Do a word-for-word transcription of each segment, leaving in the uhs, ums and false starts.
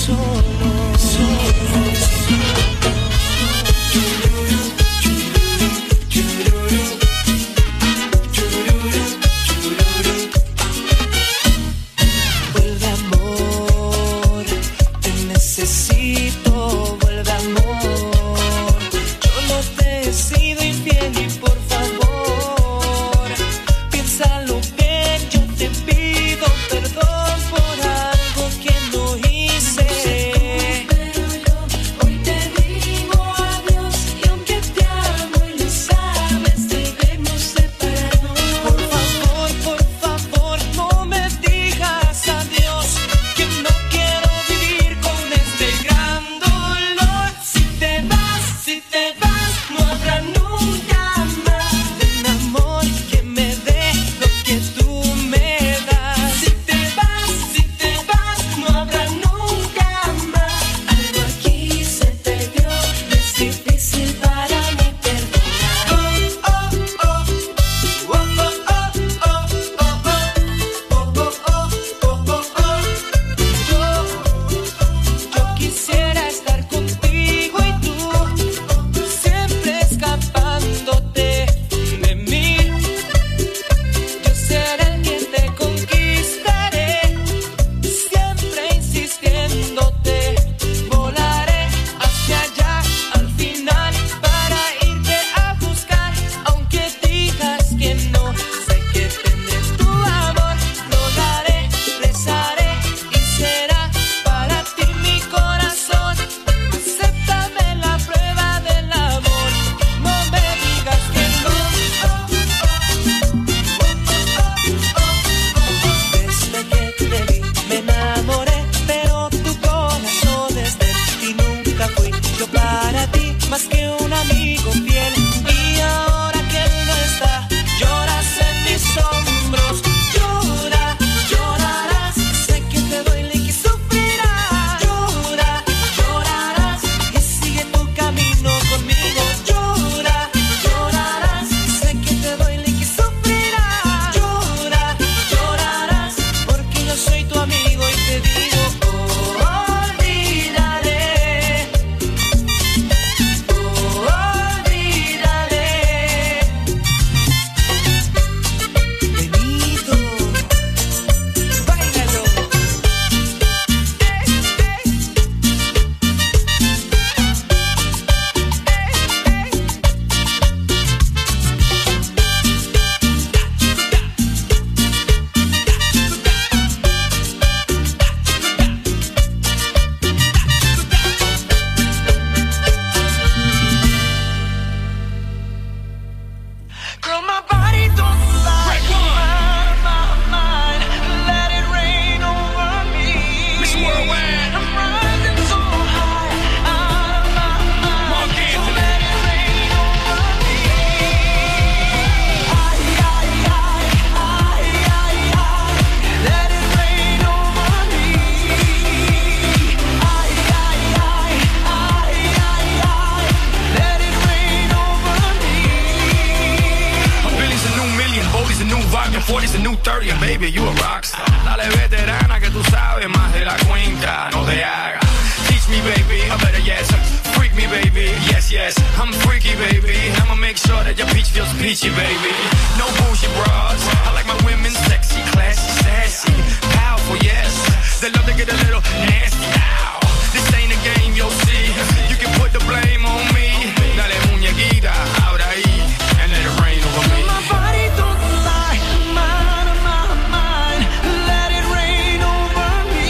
forty's a new thirty and baby, you a rockstar. Dale veterana que tú sabes más de la cuenta, no te hagas. Teach me baby, I better yes. Freak me baby, yes yes. I'm freaky baby, I'ma make sure that your peach feels peachy baby. No bullshit bras, I like my women sexy, classy, sassy, powerful yes. They love to get a little nasty now. This ain't a game, you'll see. You can put the blame on me. Dale muñequita, ahora ahí, and let it rain over me. My body don't lie, mine, mine, mine. Let it rain over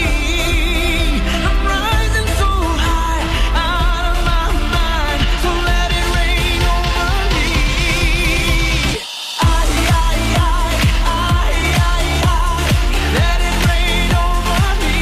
me. I'm rising so high, out of my mind. So let it rain over me. Ay, ay, ay, ay, ay, ay. Let it rain over me.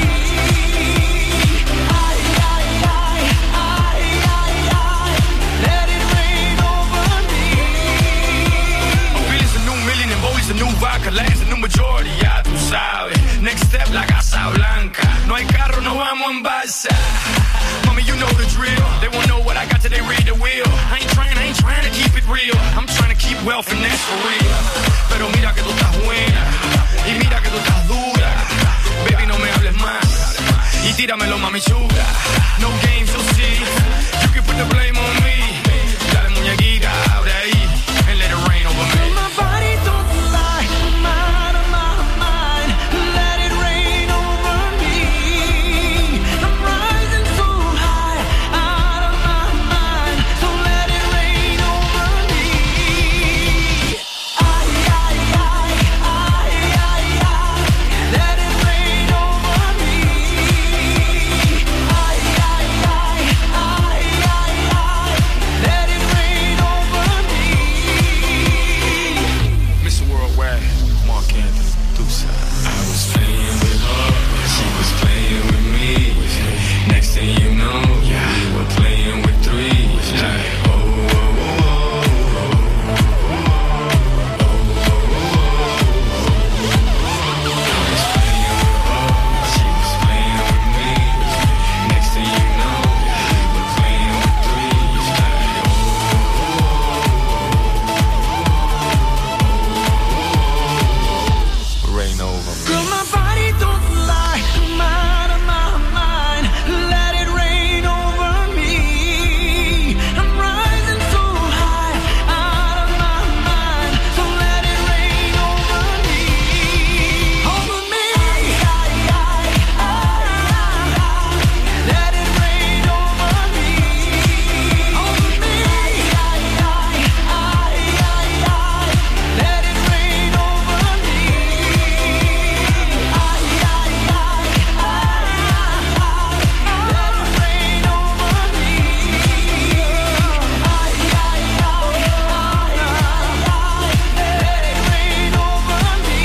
Ay, ay, ay, ay, ay, ay. Let it rain over me. Billy's a new million and Bowie's a new vodka, Lane's a new majority, ya tú sabes. Next step, la Casa Blanca. No hay carro, no vamos en balsa. Mommy, you know the drill. They won't know what I got till they read the wheel. I ain't trying, I ain't trying to keep it real. I'm trying to keep wealth and that's for real. Pero mira que tú estás buena y mira que tú estás dura. Baby, no me hables más. Y tíramelo, mami chula. No games, you'll see. You can put the blame on me. Dale, muñequita, abre ahí and let it rain over me. My body don't lie, I'm out of my mind. Let it rain over me. I'm rising so high, out of my mind. So let it rain over me. Ay, ay, ay, ay, ay, ay. Let it rain over me. Ay, ay, ay, ay, ay, ay. Let it rain over me. Mister Worldwide, Mark Anthony, Deuce. I was playing with her, she was playing with me. Next thing you know, we were playing with three. Like, oh, oh, oh, oh, oh, I was playing with her, she was playing with me. Next thing you know, we were playing with three. Like, rain over me. Girl, my body don't lie, I'm out of my mind. Let it rain over me. I'm rising so high, out of my mind. So let it rain over me. Over me. Ay, ay, ay, ay, ay. Let it rain over me. Over me. Ay, ay, ay, ay, ay. Let it rain over me. Ay, ay, ay, ay, ay. Let it rain over me. Ay, ay, ay, ay, ay. Let it rain over me.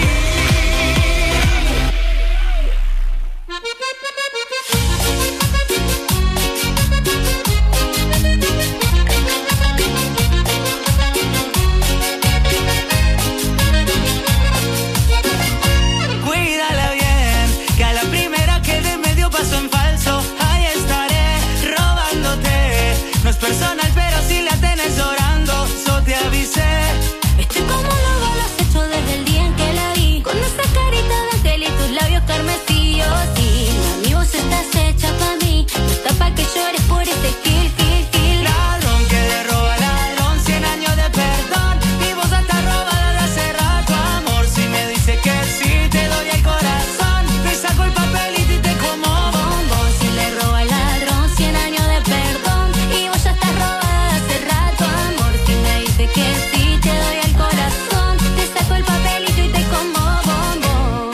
Cuídala bien, que a la primera que de medio paso en falso, ahí estaré robándote. No es personal, pero si la tenés llorando, so te avisé. Estoy como loco, lo has hecho desde el día en que la vi. Con esa carita de ángel y tus labios carmesíos. Sí, mami, vos estás hecha pa' mí. No está pa' que llores por este kill, kill, kill. Ladrón que le roba al ladrón, cien años de perdón. Y vos estás robada de hace rato, amor. Si me dice que sí, te doy el corazón. Te saco el papelito y te como Bombón, si le roba al ladrón, cien años de perdón. Y vos ya estás robada de hace rato, amor. Si me dice que sí, te doy el corazón. Te saco el papelito y te como bombón.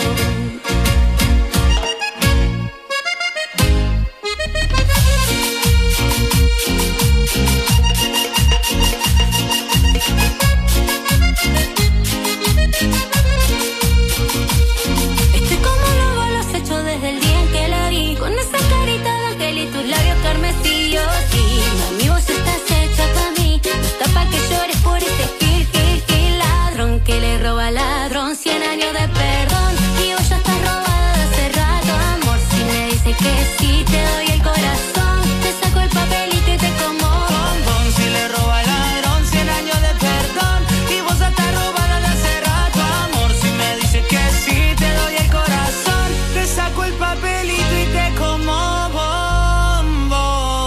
Estoy como loco, lo has hecho desde el día en que la vi. Con esa carita de ángel y tus labios carmesíos. Sí, mami, vos estás hecha pa' mí. No está pa' que llores por este kill, kill, kill. Ladrón que le roba al ladrón, cien años de perdón. Y vos ya estás robada de hace rato, amor. Si me dice que sí, te doy el corazón. Te saco el papelito y te como bombón. Si le roba al ladrón, cien años de perdón. Y vos estás robada de hace rato, amor. Si me dice que sí, te doy el corazón. Te saco el papelito y te como bombón.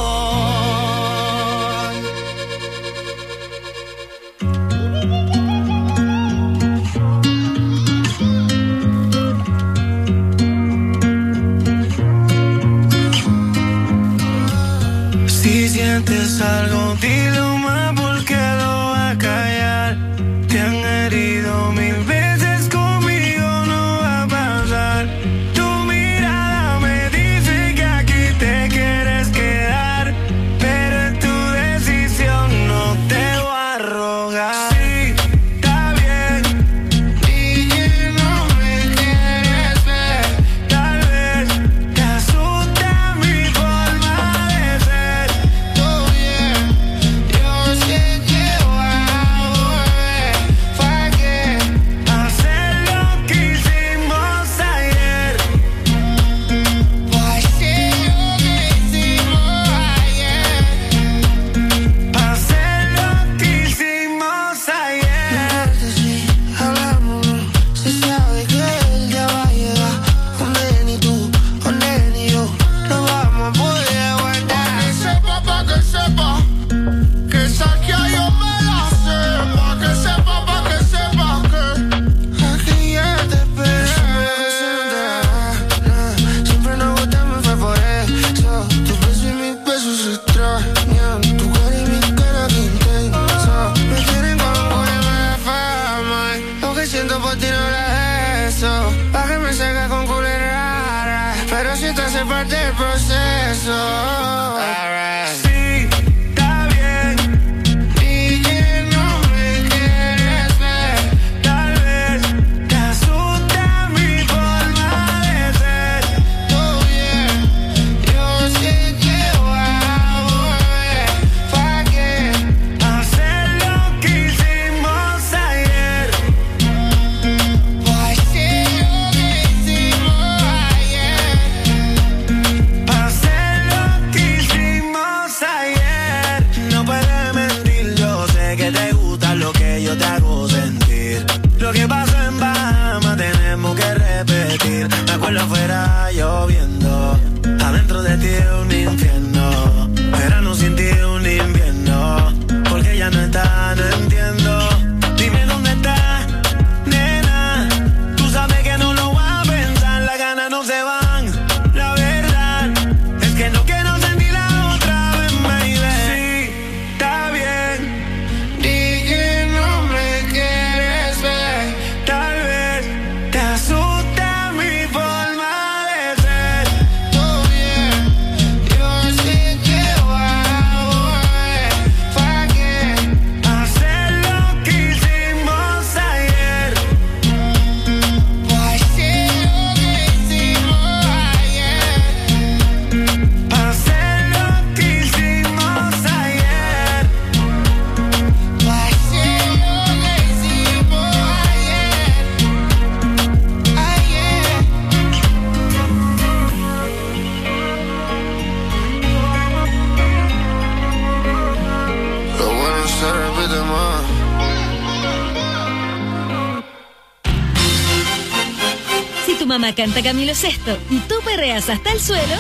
Si sientes algo, dilo más porque lo va a callar. Te han herido mil veces, conmigo no va a pasar. Tu mirada me dice que aquí te quieres quedar, pero es tu decisión, no te voy a rogar. Sí, está bien, y no me quieres ver. Tal vez te asusta mi forma de ser. Todo bien, yo sé Mamá canta Camilo Sesto y tú perreas hasta el suelo,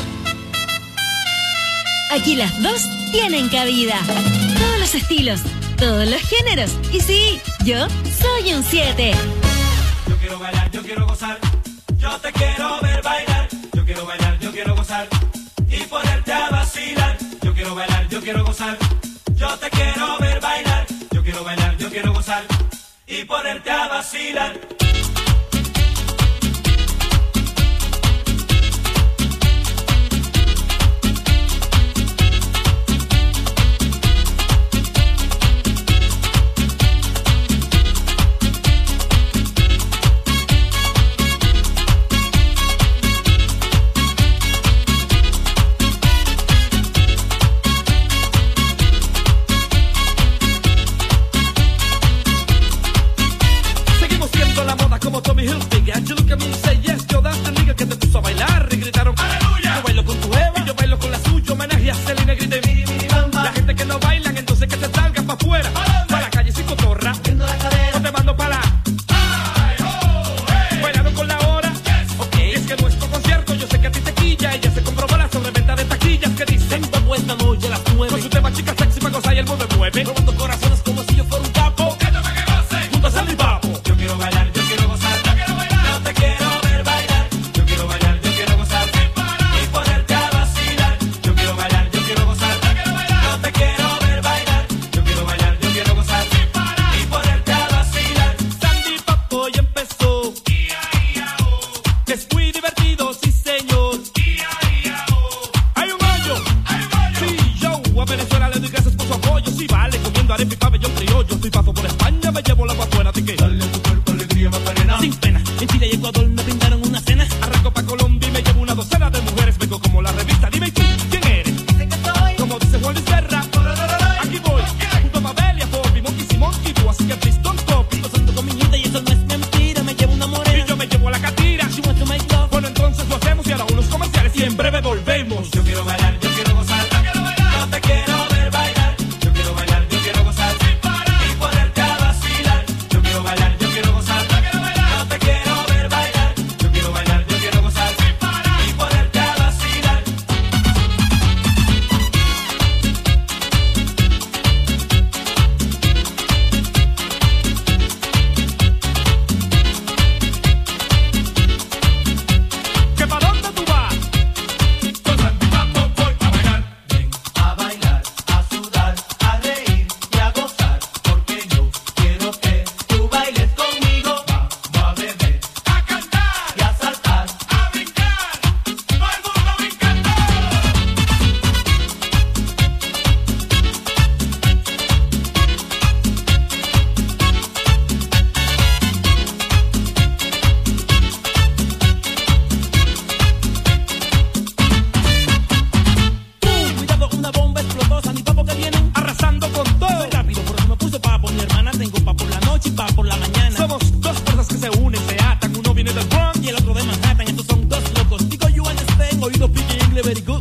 aquí las dos tienen cabida. Todos los estilos, todos los géneros. Y sí, yo soy un siete. Yo quiero bailar, yo quiero gozar. Yo te quiero ver bailar. Yo quiero bailar, yo quiero gozar. Y ponerte a vacilar. Yo quiero bailar, yo quiero gozar. Yo te quiero ver bailar. Yo quiero bailar, yo quiero gozar. Y ponerte a vacilar.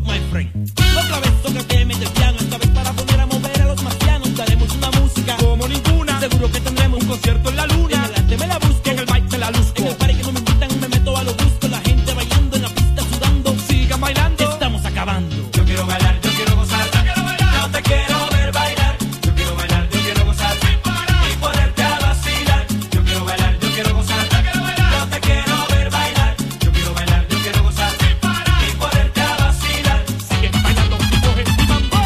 my friend. Otra vez toca que me desviano, esta vez para poner a mover a los marcianos. Daremos una música como ninguna, seguro que tendremos un concierto en la luna. En el arte me la busco, en el mic me la luzco. En el party que no me invitan me meto a lo gusto. La gente bailando en la pista sudando, sigan bailando, estamos acabando. Yo quiero bailar, yo quiero gozar, yo quiero bailar, yo te quiero ver bailar. Yo quiero bailar, yo quiero gozar, sin parar, y ponerte a vacilar. Yo quiero bailar, yo quiero gozar, yo quiero bailar, yo te quiero ver bailar. Yo quiero bailar, yo quiero gozar, sin parar, y ponerte a vacilar. Sigue bailando, coge mi mambo.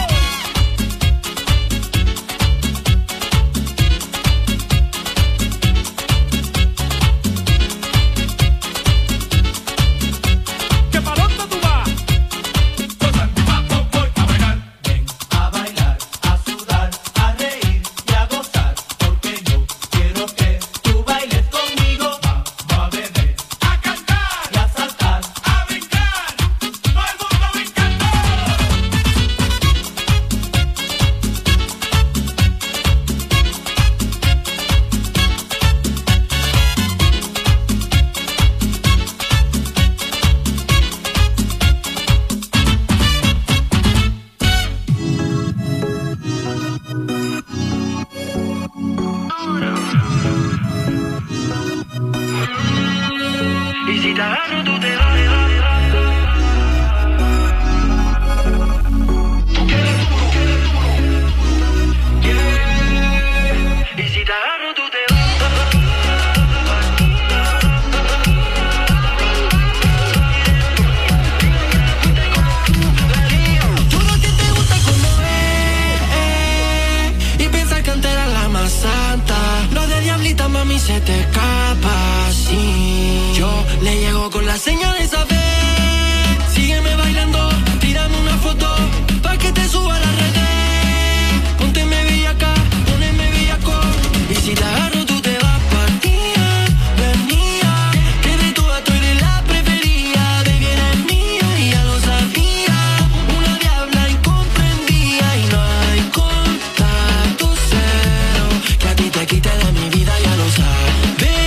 ¿Qué pa' dónde tú vas? Gozar, vamos, voy a bailar. Ven a bailar, a sudar, a reír y a gozar. Porque yo quiero que tú bailes conmigo. Vamos a beber, a cantar y a saltar, a brincar. Todo el mundo brincando. Y si te agarro, tú te vas. Tú quieres duro, quieres duro. Yeah. Y si te agarro, tú te vas. Todo lo que te gusta como es, y pensar que antes era la más santa. Lo de diablita, mami, se te escapa. Sí, yo le llego con la señal de esa vez. Sígueme bailando, tírame una foto pa' que te suba a las redes. Pónteme bellaca, poneme bellaco. Y si te agarro, tú te vas. Partida, venía, que de todas tú eres la preferida. De bien es mía y ya lo sabía. Una diabla incomprendida y no hay contacto cero que a ti te quite de mi vida, ya lo sabes.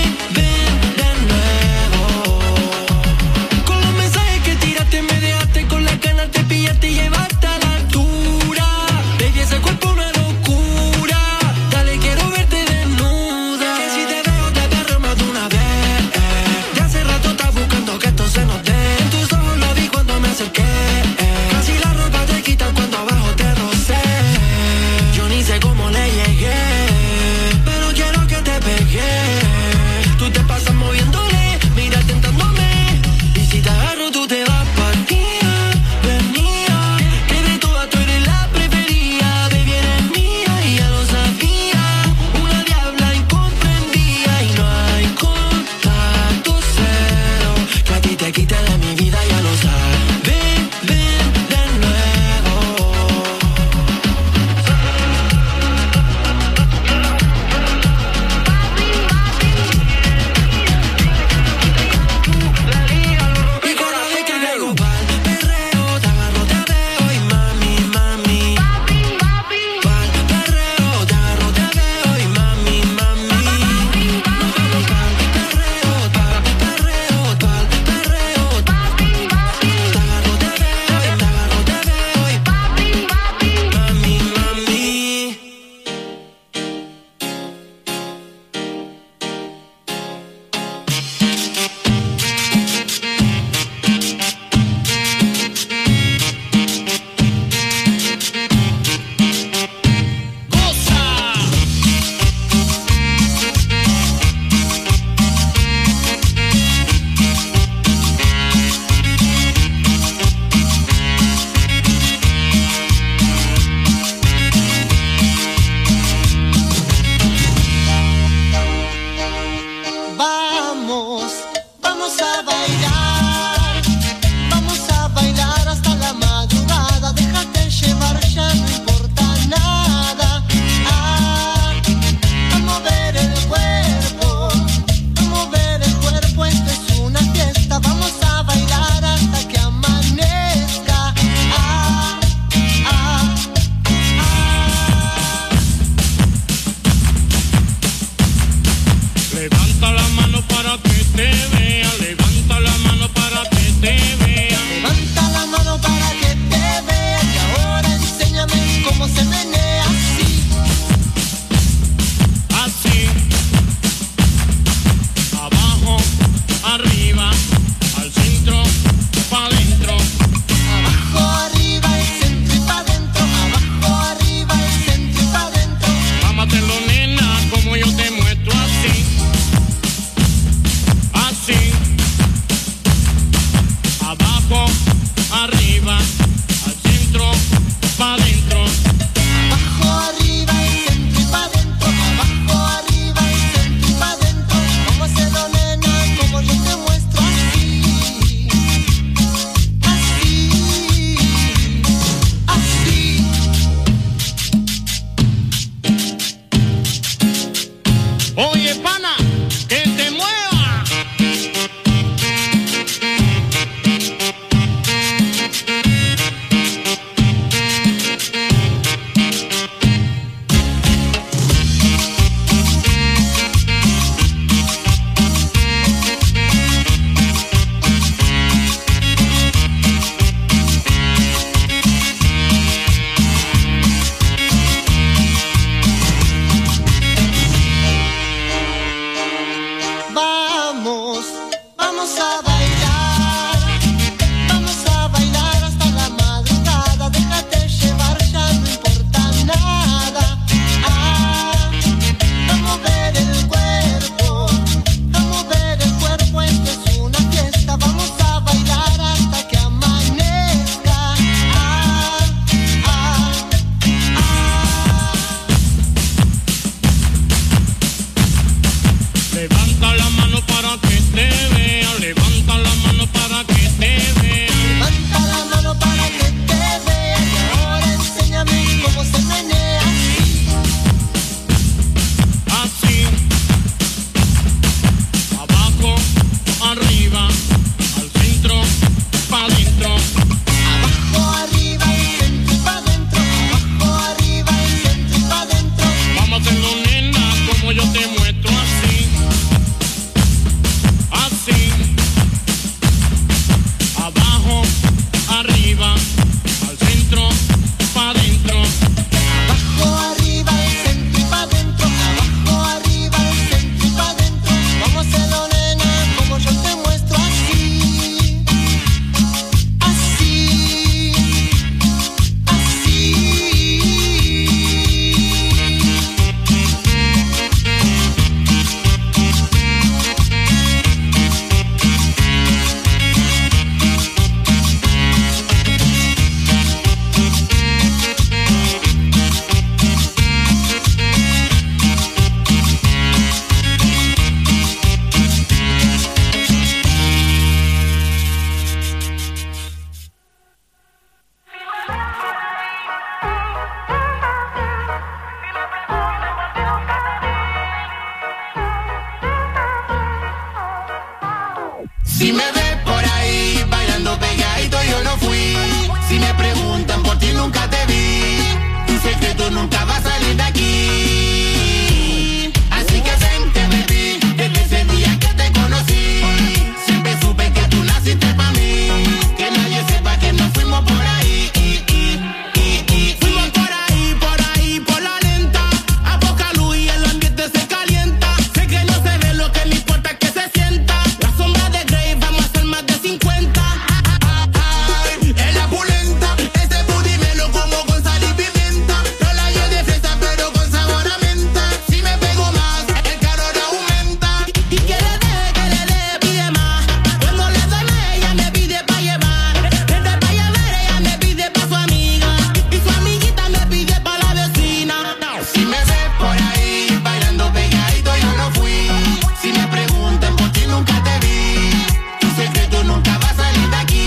nunca te vi. Tu secreto nunca va a salir de aquí. Así que vente, baby, desde ese día que te conocí. Siempre supe que tú naciste pa' mí. Que nadie sepa que nos fuimos por ahí. Fuimos por ahí, por ahí, por la lenta. A poca luz y el ambiente se calienta. Sé que no se ve, lo que me importa es que se sienta. La sombra de Grey, vamos a hacer más de cincuenta. Ay, es la pulenta. Ese booty me lo como con sal y pimienta. No la llevo de fresa, pero con sabor a menta. Si me pego más, el calor aumenta. Y que le dé, que le dé, pide más. Cuando le doy más, ella me pide pa' llevar. Desde pa' llevar, ella me pide pa' su amiga. Y su amiguita me pide pa' la vecina. Si me ves por ahí, bailando pegadito, yo no fui. Si me preguntan por ti, nunca te vi. Tu secreto nunca va a salir de aquí.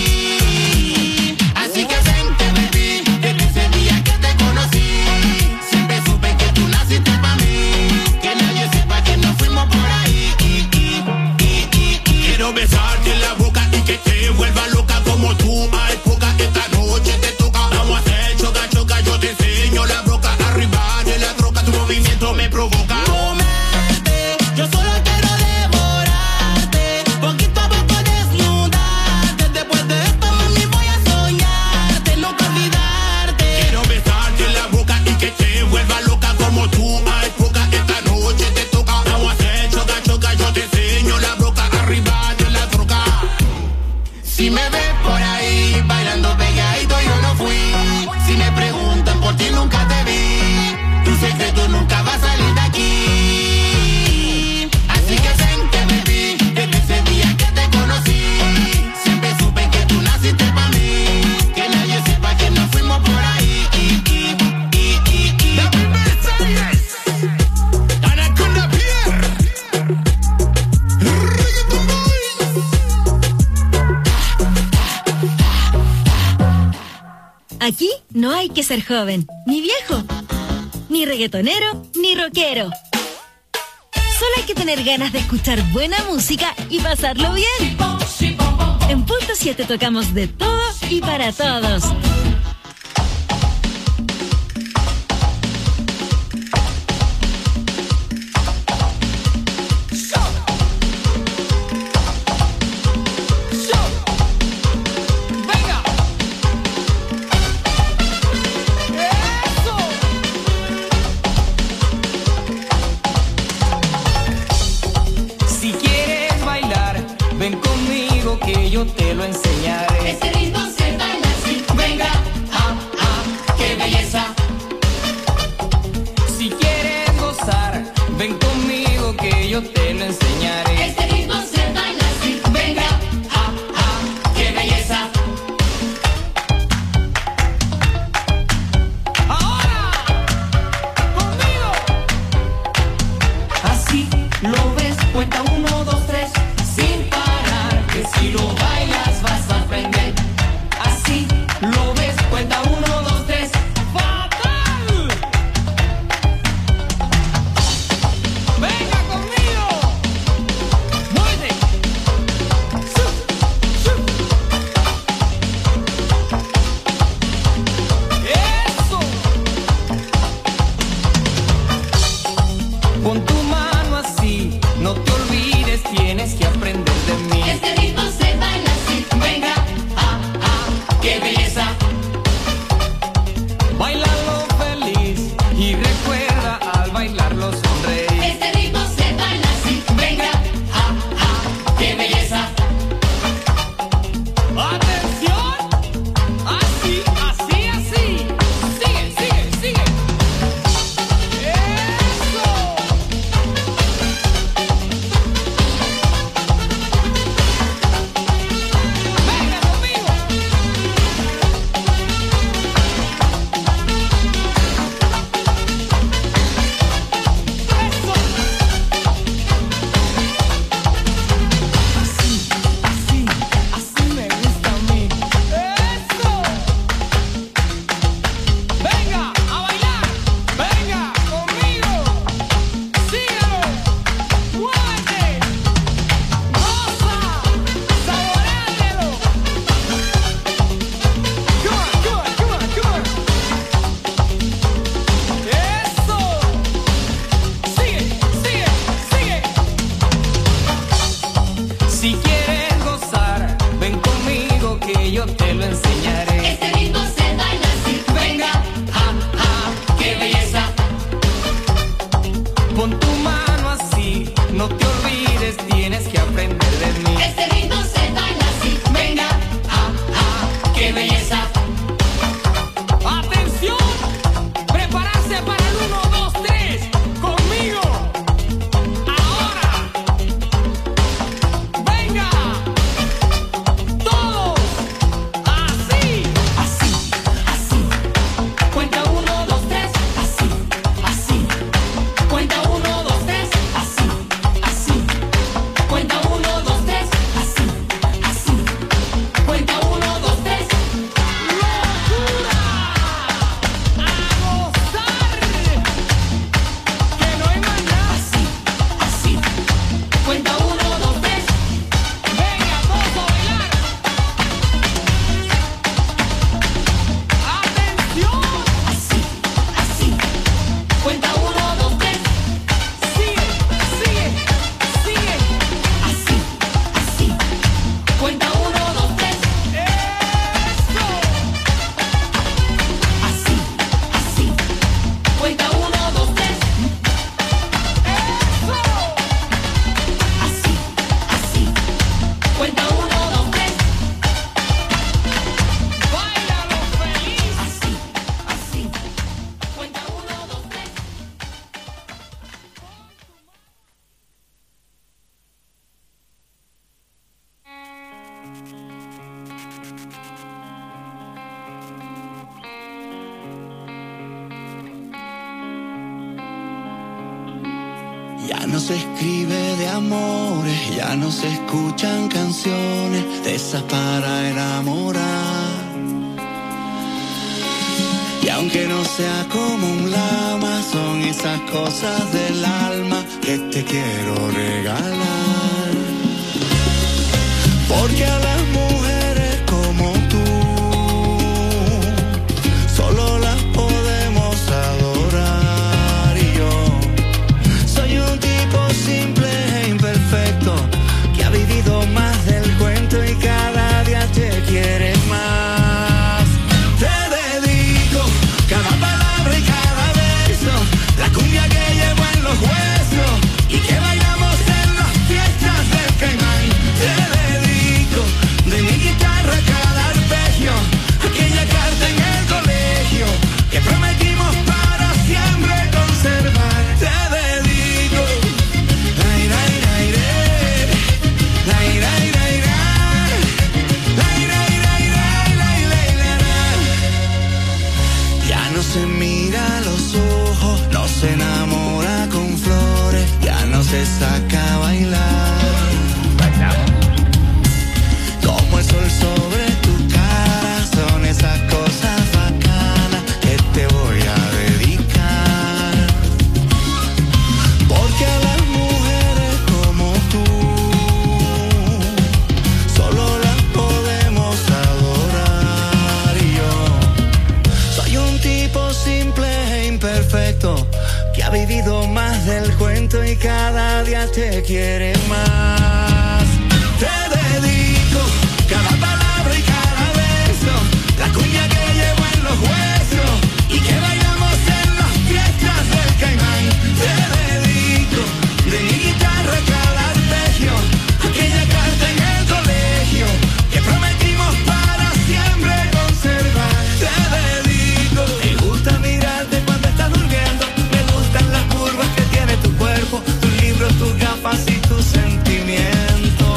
Así que vente, baby, desde ese día que te conocí. Siempre supe que tú naciste pa' mí. Que nadie sepa que nos fuimos por ahí. Quiero besarte en la boca y que te vuelva loca como tú. Hay poca, esta noche te toca. Vamos a hacer choca, choca, yo te enseño la broca. Arriba de la troca, tu movimiento me provoca. Comerte, yo solo quiero devorarte. Poquito a poco desnudarte. Después de esto, mami, voy a soñarte, nunca olvidarte. Quiero besarte en la boca y que te vuelva loca como tú. Hay poca, esta noche te toca. Vamos a hacer choca, choca, yo te enseño la broca. Arriba de la troca. Si me ves por ahí, bailando pegadito, yo no fui. Si me preguntan por ti, nunca te vi. Tu secreto nunca va a salir de aquí. Así que vente, baby, desde ese día que te conocí. Siempre supe que tú naciste pa' mí. Que nadie sepa que nos fuimos por ahí. Anaconda Pierre, Reggaeton Boys. Aquí no hay que ser joven, ni viejo, ni reggaetonero, ni rockero. Solo hay que tener ganas de escuchar buena música y pasarlo bien. En Punto siete tocamos de todo y para todos. Si quieres bailar, ven conmigo que yo te lo enseñaré. Ese ritmo se baila así. Venga Ya no se escribe de amores, ya no se escuchan canciones de esas para enamorar. Y aunque no sea como un lama, son esas cosas del alma que te quiero regalar. Porque a las mujeres como tú solo las podemos adorar. Y yo soy un tipo simple e imperfecto que ha vivido más del cuento y cada día te quiere más. Te dedico cada palabra y cada beso, la cumbia que llevo en los huesos y que bailamos en las fiestas del Caimán. Te dedico de mi guitarra cada arpegio, aquella carta en el colegio que prometimos para siempre conservar. Te dedico ay, ay, ay, ay, ay, ay, ay, ay, ay, ay, ay, ay, ay. Ya no se mira a los ojos, no se enamora con flores, ya no se saca a bailar. Como el sol sobre tu cara, son esas cosas bacanas que te voy a dedicar. Porque a las mujeres como tú solo las podemos adorar. Y yo soy un tipo simple e imperfecto que ha vivido más del cuento y cada día te quiere más. Te dedico cada palabra y cada beso, la cumbia que llevo en los huesos y que bailamos en las fiestas del Caimán. Te dedico de mi guitarra cada arpegio, aquella carta en el colegio que prometimos para siempre conservar. Te dedico. Me gusta mirarte cuando estás durmiendo, me gustan las curvas que tiene tu cuerpo, tus libros, tus gafas y tus sentimientos.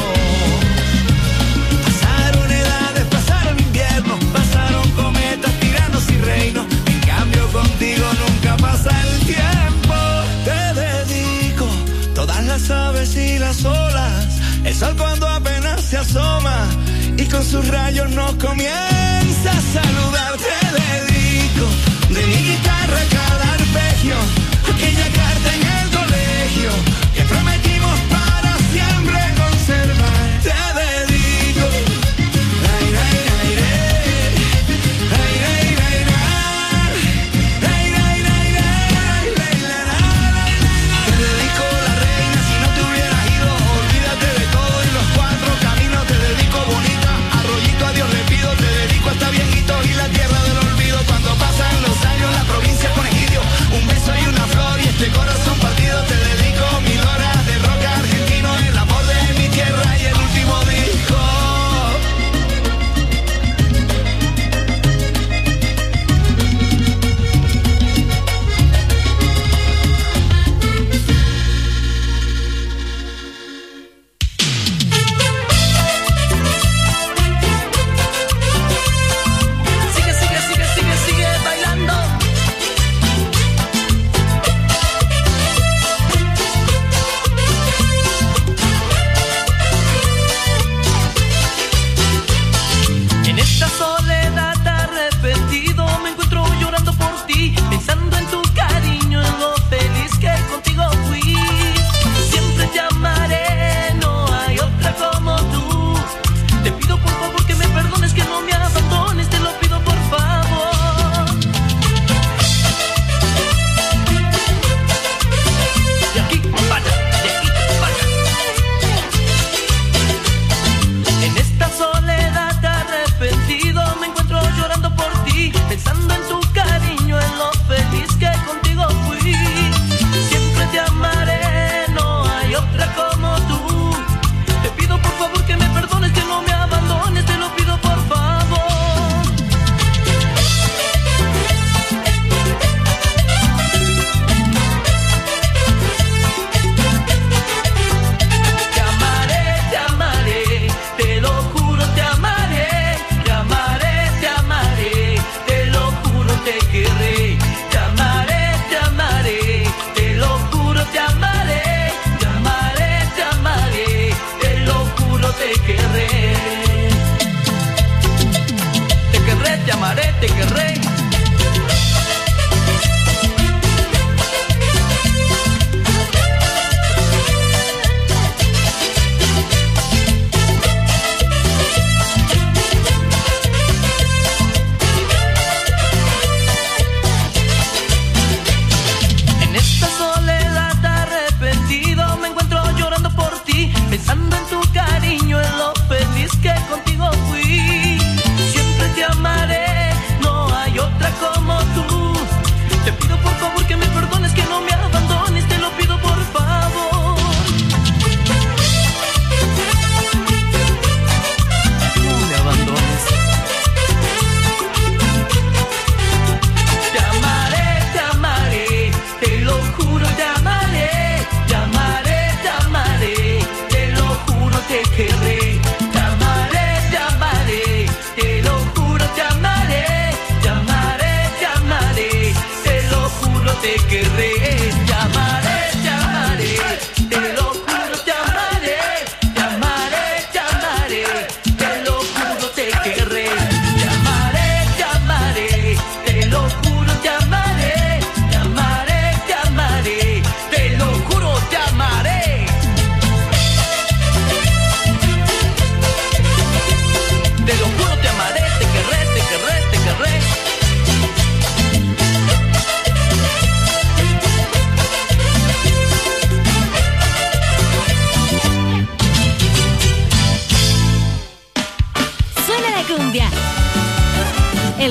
Pasaron edades, pasaron inviernos, pasaron cometas, tiranos y reinos. En cambio contigo nunca pasa el tiempo. Te dedico todas las aves y las olas, el sol cuando apenas se asoma y con sus rayos nos comienza a saludar. Te dedico de mi guitarra cada arpegio, aquella carta en el colegio que prometimos para siempre conservar. Te dedico ay, ay, ay, ay, ay, ay, ay, ay, ay, ay, ay, ay, ay. Te dedico la reina, si no te hubieras ido, olvídate de todo y los cuatro caminos. Te dedico bonita, arroyito a Dios le pido, te dedico hasta viejito y la tierra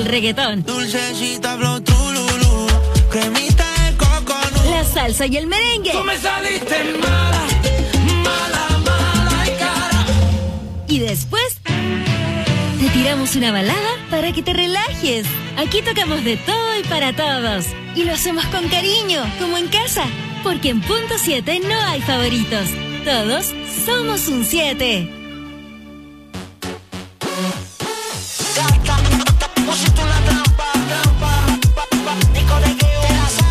reggaetón, Dulcecita, flow, trululú, cremita de coconut. la salsa y el merengue. Tú me saliste mala, mala, mala y cara. Y después te tiramos una balada para que te relajes. Aquí tocamos de todo y para todos. Y lo hacemos con cariño, como en casa. Porque en Punto siete no hay favoritos. Todos somos un siete. Pusiste una trampa, trampa, Nico de Geo,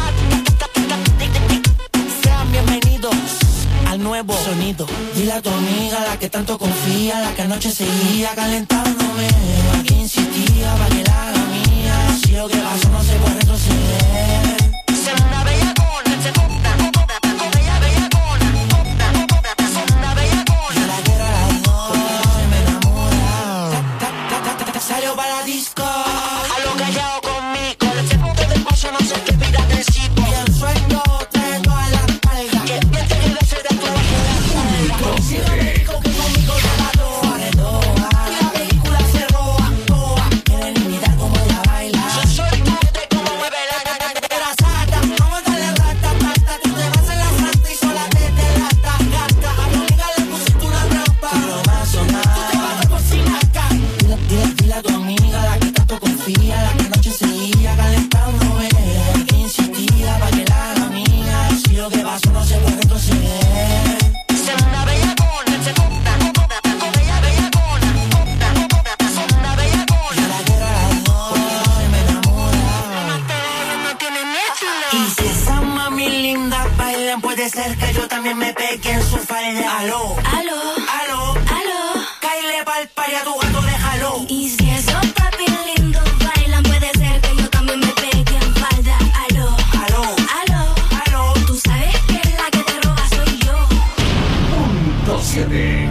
sean bienvenidos al nuevo sonido. Dile a tu amiga, la que tanto confía, la que anoche seguía calentándome, la que insistía para que la haga mía. Si lo que pasó no se puede retroceder. Se una bellacona, se compra, bella bellacona, se una bellacona. Yo la quiero a las dos, se me enamora. Salió para la disco, a lo callado conmigo. El segundo del paso no sé qué vida del sitio. Y el sueño tengo a la espalda, que piensa que debe ser de tu bajo. Si no me dijo que conmigo te la doa, te doa. Y la película se roba, toa. Quieren imitar como ella baila. Yo soy tú, de cómo mueve la la sata. Vamos a darle rata, rata. Tú te vas en la santa y sola te te rata, gata. A mi amiga le pusiste una trampa, y no va a sonar. Tú te vas a cocinar acá. Dile, dile, dile a tu amiga, la que tanto confía, la que anoche seguía calentándome, la que insistía para que la haga mía. Si lo que pasó no se puede retroceder. Se una bellacona, se compra, bella bellacona, se una bellacona. Yo la quiero a las dos, se me enamora. No tiene mezcla. Y si esa mami linda bailan, puede ser que yo también me pegue en su falda. Aló, Aló, aló, aló. caile pa'l pari a tu gato, déjalo. Y si esos papi lindos bailan, puede ser que yo también me pegue en falda. Aló, Aló, aló, aló. tú sabes que la que te roba soy yo. Punto siete.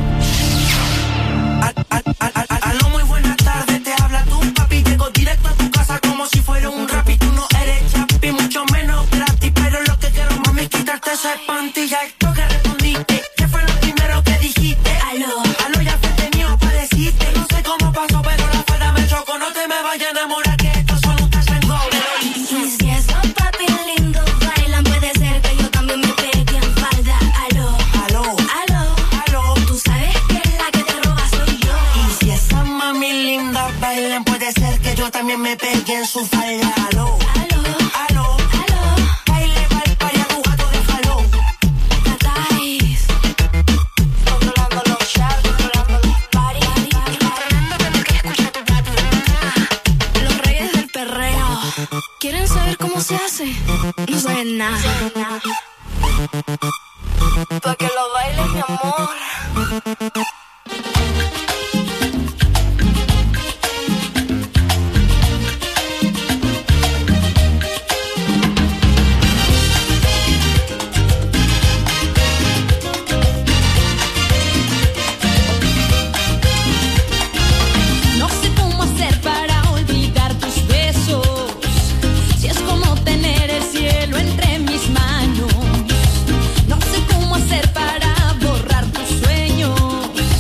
A- a- a- a- Aló, muy buenas tardes, te habla tu papi. Llego directo a tu casa como si fuera un rap. Y tú no eres chapi, mucho menos gratis. Pero lo que quiero, mami, es quitarte esa espantilla. Esto que respondiste, ¿qué fue lo primero que dijiste? Aló, Aló, ya fue tenido para decirte. No sé cómo pasó, pero la falda me chocó. No te me vayas a enamorar, que esto solo un tasengo. y si esos papi lindos bailan, puede ser que yo también me pegue en falda. Aló, Aló, aló, aló. tú sabes que la que te roba soy yo. Y si esa mami linda bailan, puede ser que yo también me pegue en su falda. Aló, Aló, aló. aló, Baile pa'l pari a tu gato, déjalo. Tatais. Controlando los shots, controlando los parties. Los reyes del perreo. ¿Quieren saber cómo se hace? No saben nada. Pa' que lo bailes, mi amor. No sé cómo hacer para olvidar tus besos. Si es como tener el cielo entre mis manos. No sé cómo hacer para borrar tus sueños.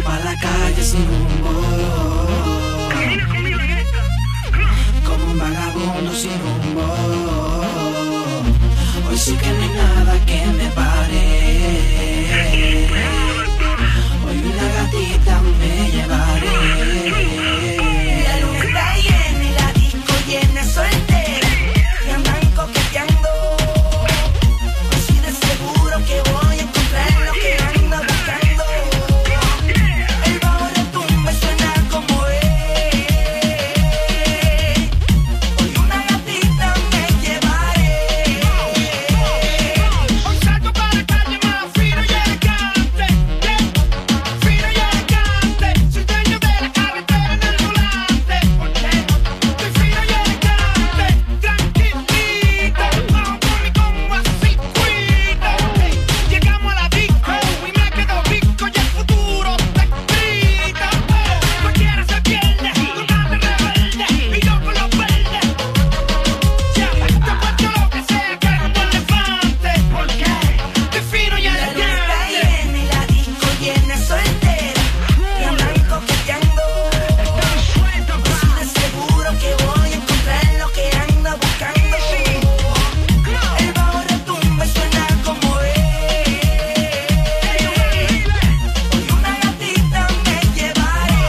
pa' la calle sin rumbo. Camina conmigo en esta. Como un vagabundo sin rumbo. Hoy sí que no hay nada que me pare. Hoy una gatita me llevaré. La luna está llena y la disco llena soltera. Y andan coqueteando. Así de seguro que voy a encontrar lo que ando buscando. El bajo retumba y suena como es. Hoy una gatita me llevaré. Hoy salgo para la calle más fino y elegante. Fino y elegante. Soy dueño de la carretera en el volante. Soy fino y elegante. Tranquilito. Bajo por mi combo así cuido. Llegamos a la disco y me quedo rico y el futuro está escrito. Cualquiera se pierde, tú dale rebelde y yo con los verdes. Ya, te cuento lo que sea que es un elefante. Porque estoy fino y La luna está elegante. llena y la disco llena soltera. Y andan coqueteando. Así de seguro que voy a encontrar lo que ando buscando. El bajo retumba y suena como es. Hoy una gatita me llevaré.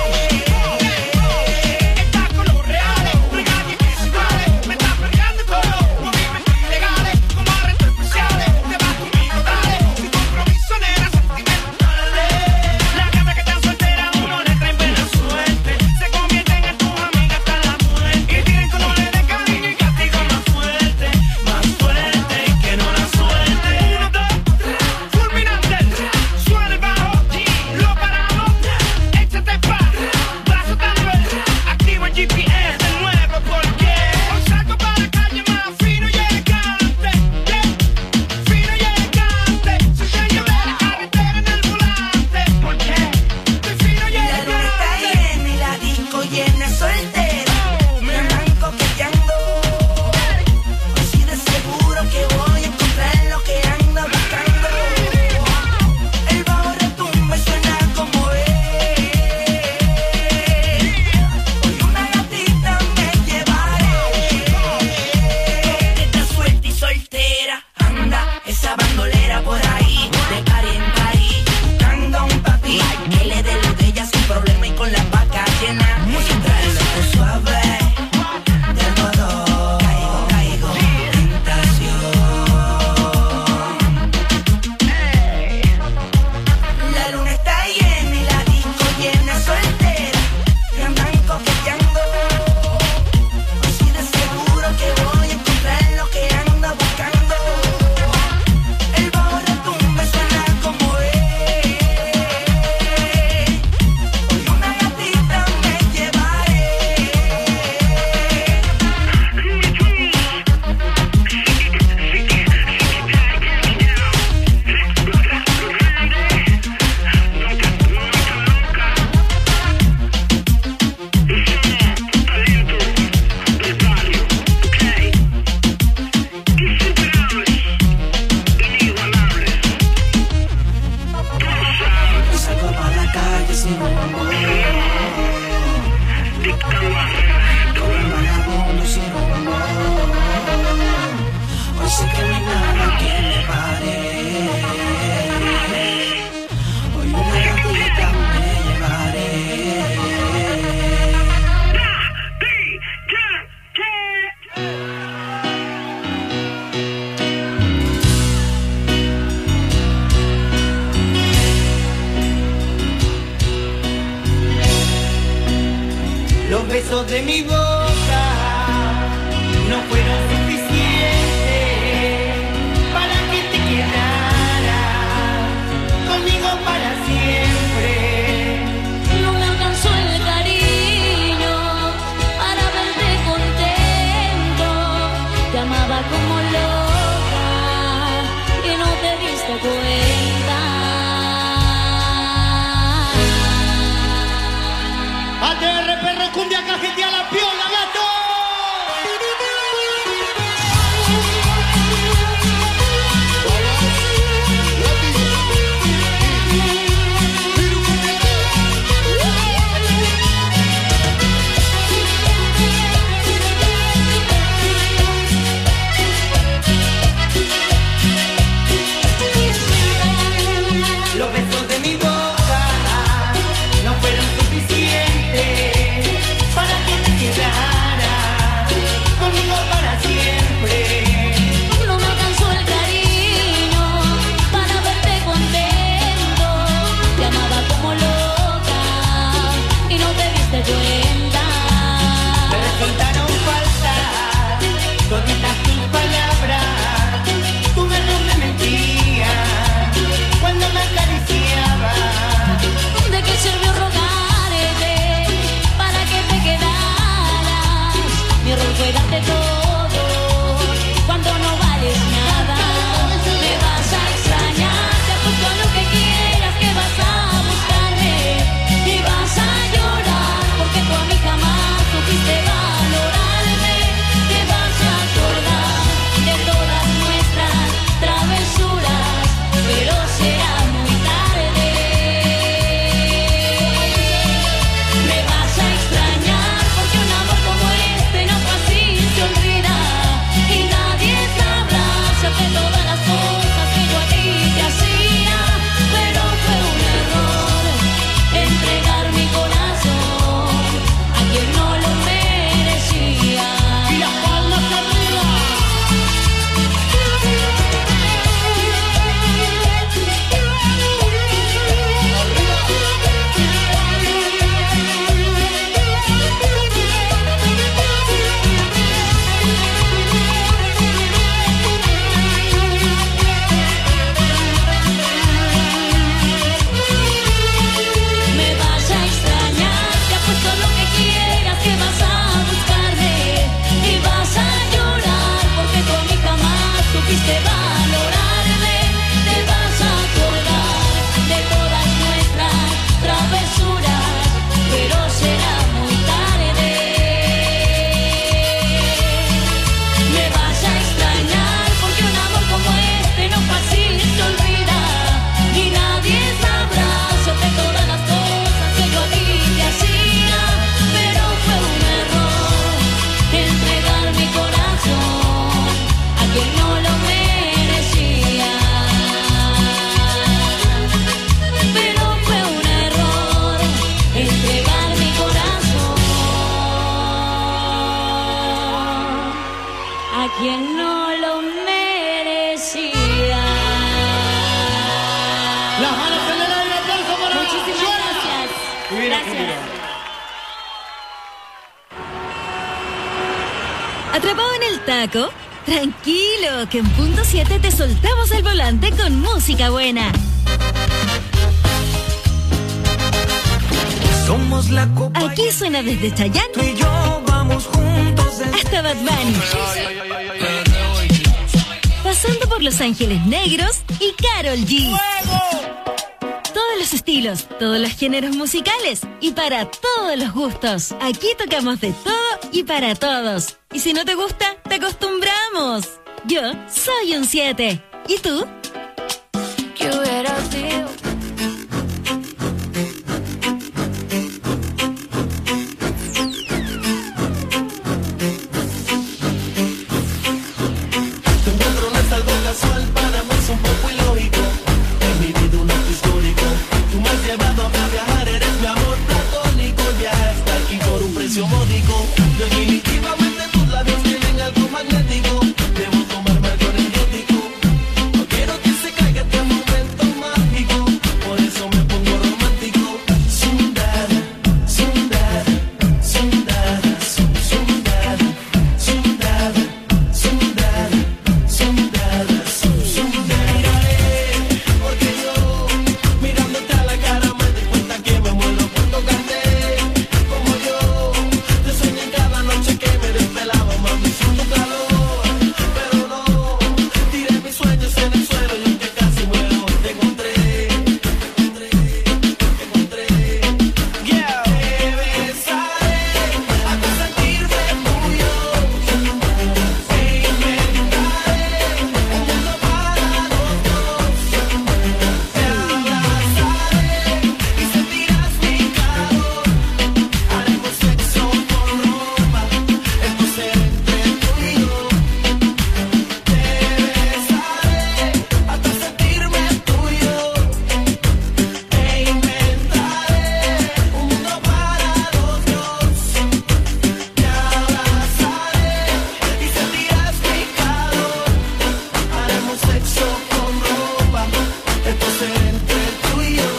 Está con los reales, no hay nadie que se iguale. Me está peleando con los movimientos ilegales. Como arrestos especiales, te vas conmigo, dale. Sin compromiso, nena, sentimentales. Las gatas que están solteras, uno le trae buena suerte. Se convierten en tus amigas hasta la muerte. Y tienen colores de cariño y castigo más fuerte. Más fuerte y que no la suelte. Uno, dos, tres, fulminante. Suena el bajo, lo paramos. Échate pa', brazo tambor. Activo el G P S de nuevo porque hoy salgo para la calle más fino y elegante. Fino y elegante. Soy dueño de la carretera en el volante. Porque estoy fino y La luna está elegante. llena y la disco llena soltera. Me andan coqueteando. Así de seguro que voy a encontrar lo que ando buscando. El bajo retumba y suena como es. Hoy una gatita me llevaré. Coqueta suelta y soltera. Anda esa bandolera por ahí. De party en party. Buscando a un papi que le dé lo de ella sin problema y con la vaca llena. Voy a entrar loco suave. Del modo caigo, caigo. Tentación. La luna está llena y la disco llena soltera. Y andan coqueteando. Así de seguro que voy a encontrar lo que ando buscando. El bajo retumba y suena como es. Hoy una gatita me llevaré. Salgo pa' la calle sin rumbo. Como un vagabundo sin rumbo. Hoy sé que no hay nada que me pare. Hoy una gatita me llevaré. Los besos de mi boca no fueron suficientes para que te quedaras conmigo para siempre. No me alcanzó el cariño para verte contento. Te amaba como loca y no te diste cuenta. A T R, perro, cumbia, cajetea la piola. Las manos en el aire, aplauso para Muchísimas Joana. gracias. Y viene Gracias. conmigo. ¿Atrapado en el taco? Tranquilo, que en punto siete te soltamos el volante con música buena. Somos la copa. Aquí suena desde Chayanne Tú y yo vamos juntos. de- hasta Bad Bunny, pasando por Los Ángeles Negros y Karol G. Todos los estilos, todos los géneros musicales y para todos los gustos. Aquí tocamos de todo y para todos. Y si no te gusta, te acostumbramos. Yo soy un siete. ¿Y tú? ¿Qué hubiera sido? Tu encuentro no es algo casual, para mí es un poco ilógico. En mi vida un acto histórico. Tú me has llevado a viajar, eres mi amor platónico. El viaje hasta aquí por un precio módico. Definitivamente tus labios tienen algo magnético. Debo tomarme algo energético. No quiero que se caiga este momento mágico. Por eso me pongo romántico. Sundara, sundara, sundara, sundara, sundara, sundara, sundara, sundara. Porque yo, mirándote a la cara, me di cuenta que me muero por tocarte. Como yo, te soñé cada noche que me desvelaba, mami, sin tu calor. Pero no, tiré mis sueños en el suelo y aunque casi muero, te encontré, te encontré, te encontré. Yeah. Te besaré hasta sentirme tuyo. E inventaré un mundo para los dos. Te abrazaré y sentirás mi calor. Haremos sexo con ropa, esto será entre tú y yo. Te besaré hasta sentirme tuyo. E inventaré un mundo para los dos. Te abrazaré y sentirás mi calor. Haremos sexo con ropa, esto será entre tú y yo.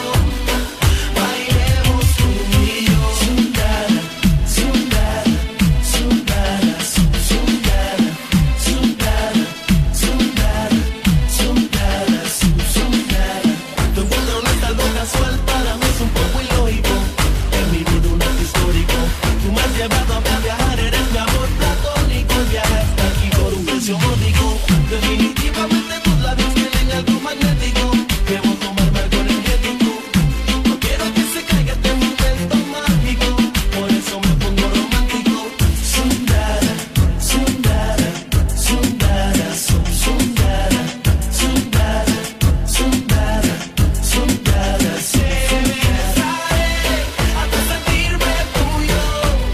Bailemos tú y yo. Sundara, sundara, sundara, sundara, sundara, sundara, sundara, sundara. Tu encuentro no es algo casual, para mí es un poco ilógico. En mi vida un acto histórico. Tú me has llevado a viajar, eres mi amor platónico. El viaje hasta aquí por un precio módico. Definitivamente tus labios tienen algo magnético. Debo tomarme algo energético. No quiero que se caiga este momento mágico. Por eso me pongo romántico. Sundara, sundara, sundara, sundara, sundara, sundara, sundara, sundara. Hasta sentirme tuyo.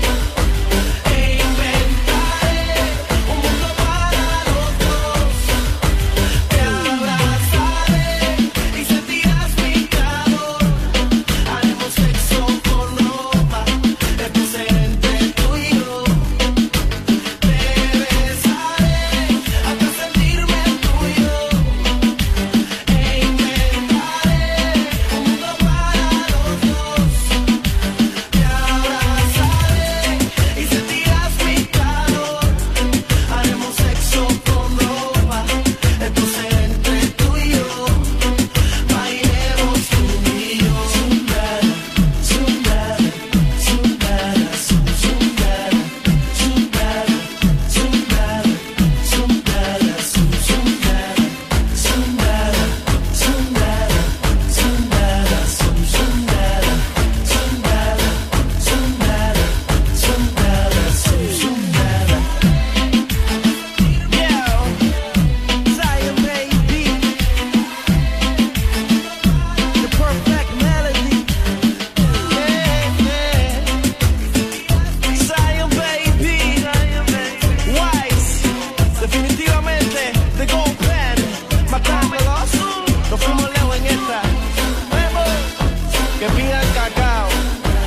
E inventaré un mundo para los dos. Te abrazaré y sentirás mi calor. Haremos sexo con ropa, esto será entre tú y yo. Te besaré hasta sentirme tuyo. E inventaré un mundo para los dos. Te abrazaré y sentirás mi calor. Haremos sexo con ropa, esto será entre tú y yo. Bailemos tú y yo. Sundara, sundara, sundara, sundara, sundara, sundara, sundara, sundara, sundara, sundara, sundara, sundara, sundara, sundara, sundara, sundara. Yeah, Zion baby, the perfect melody. Yeah, yeah. Zion baby, Wise, definitivamente the gold pen, matándolos. Nos fuimos lejos en esta. Vemos que pidan caca.